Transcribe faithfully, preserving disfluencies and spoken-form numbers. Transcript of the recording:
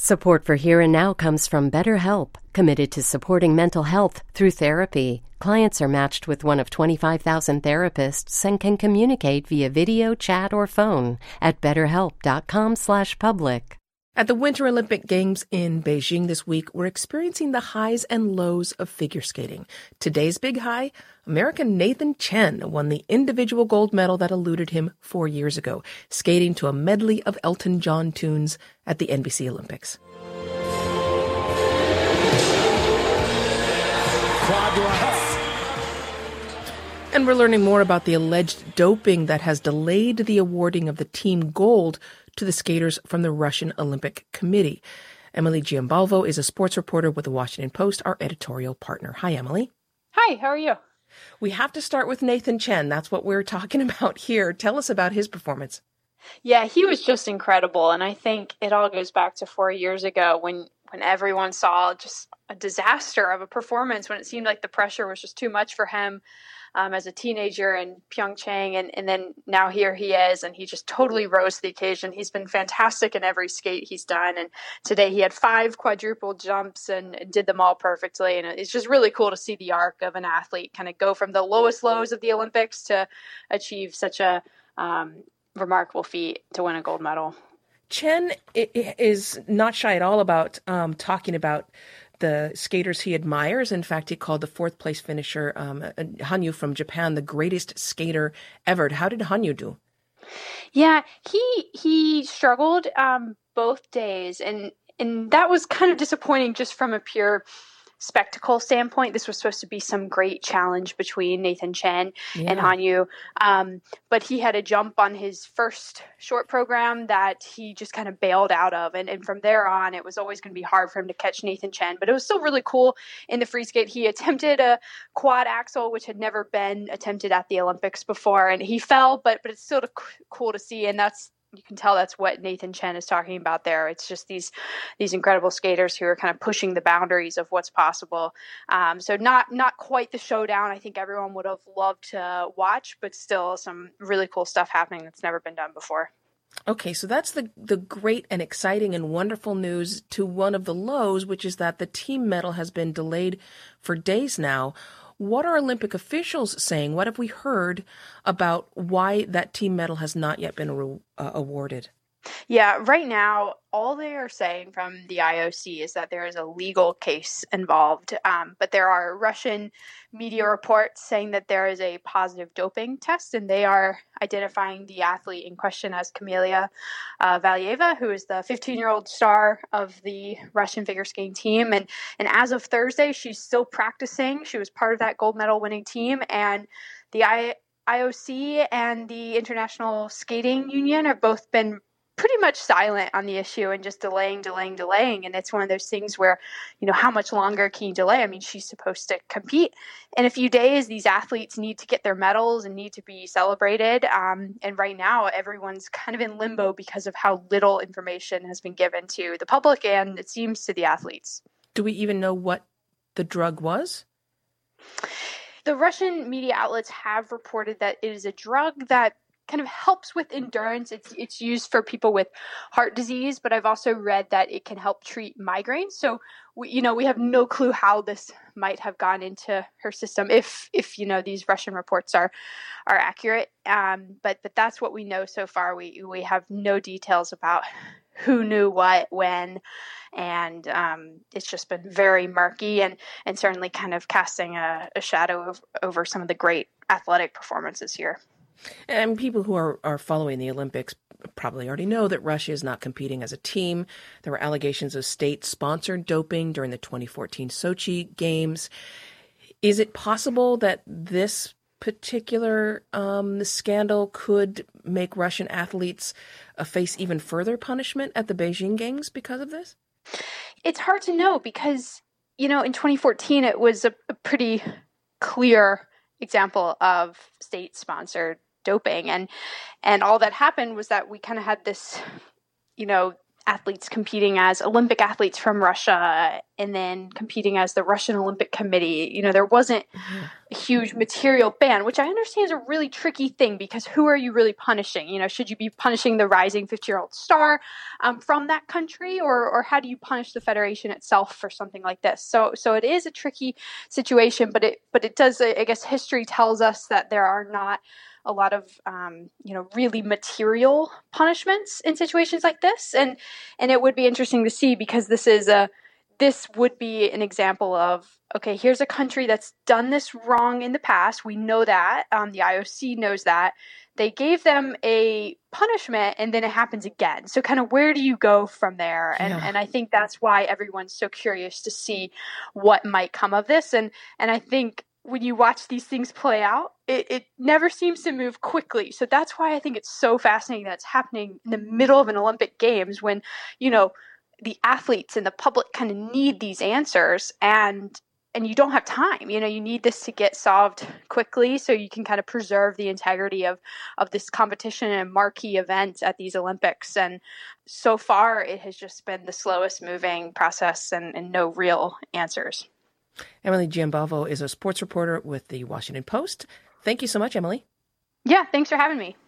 Support for Here and Now comes from BetterHelp, committed to supporting mental health through therapy. Clients are matched with one of twenty-five thousand therapists and can communicate via video, chat, or phone at betterhelp.com slash public. At the Winter Olympic Games in Beijing this week, we're experiencing the highs and lows of figure skating. Today's big high, American Nathan Chen won the individual gold medal that eluded him four years ago, skating to a medley of Elton John tunes at the N B C Olympics. And we're learning more about the alleged doping that has delayed the awarding of the team gold to the skaters from the Russian Olympic Committee. Emily Giambalvo is a sports reporter with the Washington Post, our editorial partner. Hi, Emily. Hi, how are you? We have to start with Nathan Chen. That's what we're talking about here. Tell us about his performance. Yeah, he was just incredible. And I think it all goes back to four years ago when, when everyone saw just a disaster of a performance, when it seemed like the pressure was just too much for him. Um, as a teenager in Pyeongchang, and, and then now here he is, and he just totally rose to the occasion. He's been fantastic in every skate he's done, and today he had five quadruple jumps and, and did them all perfectly, and it's just really cool to see the arc of an athlete kind of go from the lowest lows of the Olympics to achieve such a um, remarkable feat to win a gold medal. Chen is not shy at all about um, talking about the skaters he admires. In fact, he called the fourth place finisher, um, Hanyu from Japan, the greatest skater ever. How did Hanyu do? Yeah, he he struggled um, both days, and and that was kind of disappointing just from a pure spectacle standpoint. This was supposed to be some great challenge between Nathan Chen yeah. and Hanyu, um, but he had a jump on his first short program that he just kind of bailed out of, and, and from there on it was always going to be hard for him to catch Nathan Chen, but it was still really cool in the free skate. He attempted a quad axel, which had never been attempted at the Olympics before, and he fell, but but it's still cool to see, and that's you can tell that's what Nathan Chen is talking about there. It's just these these incredible skaters who are kind of pushing the boundaries of what's possible. Um, so not not quite the showdown I think everyone would have loved to watch, but still some really cool stuff happening that's never been done before. Okay, so that's the, the great and exciting and wonderful news to one of the lows, which is that the team medal has been delayed for days now. What are Olympic officials saying? What have we heard about why that team medal has not yet been re- uh, awarded? Yeah, right now, all they are saying from the I O C is that there is a legal case involved. Um, but there are Russian media reports saying that there is a positive doping test, and they are identifying the athlete in question as Camelia uh, Valieva, who is the fifteen-year-old star of the Russian figure skating team. And, and as of Thursday, she's still practicing. She was part of that gold medal winning team, and the I- IOC and the International Skating Union have both been pretty much silent on the issue and just delaying, delaying, delaying. And it's one of those things where, you know, how much longer can you delay? I mean, she's supposed to compete in a few days. These athletes need to get their medals and need to be celebrated. Um, and right now, everyone's kind of in limbo because of how little information has been given to the public and it seems to the athletes. Do we even know what the drug was? The Russian media outlets have reported that it is a drug that kind of helps with endurance. It's it's used for people with heart disease, but I've also read that it can help treat migraines. So we, you know, we have no clue how this might have gone into her system if if you know these Russian reports are are accurate. Um, but but that's what we know so far. We we have no details about who knew what when, and um, it's just been very murky and and certainly kind of casting a, a shadow of, over some of the great athletic performances here. And people who are, are following the Olympics probably already know that Russia is not competing as a team. There were allegations of state-sponsored doping during the twenty fourteen Sochi Games. Is it possible that this particular um, scandal could make Russian athletes uh, face even further punishment at the Beijing Games because of this? It's hard to know because, you know, in twenty fourteen, it was a, a pretty clear example of state-sponsored doping. And and all that happened was that we kind of had this, you know, athletes competing as Olympic athletes from Russia and then competing as the Russian Olympic Committee. You know, there wasn't a huge material ban, which I understand is a really tricky thing, because who are you really punishing? You know, should you be punishing the rising fifty-year-old star um, from that country, or or how do you punish the federation itself for something like this? So so it is a tricky situation, but it but it does, I guess history tells us that there are not a lot of, um, you know, really material punishments in situations like this. And, and it would be interesting to see, because this is a, this would be an example of, okay, here's a country that's done this wrong in the past. We know that. Um, the I O C knows that. They gave them a punishment and then it happens again. So kind of where do you go from there? And yeah. and I think that's why everyone's so curious to see what might come of this. And and I think when you watch these things play out, it, it never seems to move quickly. So that's why I think it's so fascinating that it's happening in the middle of an Olympic Games when, you know, the athletes and the public kind of need these answers, and and you don't have time. You know, you need this to get solved quickly so you can kind of preserve the integrity of, of this competition and marquee event at these Olympics. And so far, it has just been the slowest moving process and, and no real answers. Emily Giambalvo is a sports reporter with the Washington Post. Thank you so much, Emily. Yeah, thanks for having me.